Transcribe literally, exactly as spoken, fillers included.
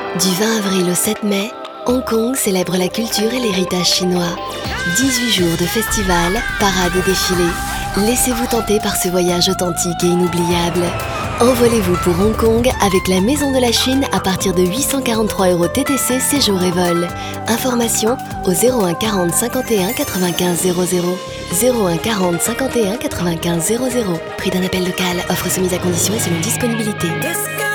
Du vingt avril au sept mai, Hong Kong célèbre la culture et l'héritage chinois. dix-huit jours de festival, parades et défilés. Laissez-vous tenter par ce voyage authentique et inoubliable. Envolez-vous pour Hong Kong avec la Maison de la Chine à partir de huit cent quarante-trois euros T T C séjour et vol. Information au zéro un quarante cinquante et un quatre-vingt-quinze zéro zéro. zéro un quarante cinquante et un quatre-vingt-quinze zéro zéro. Prix d'un appel local. Offre soumise à condition et selon disponibilité.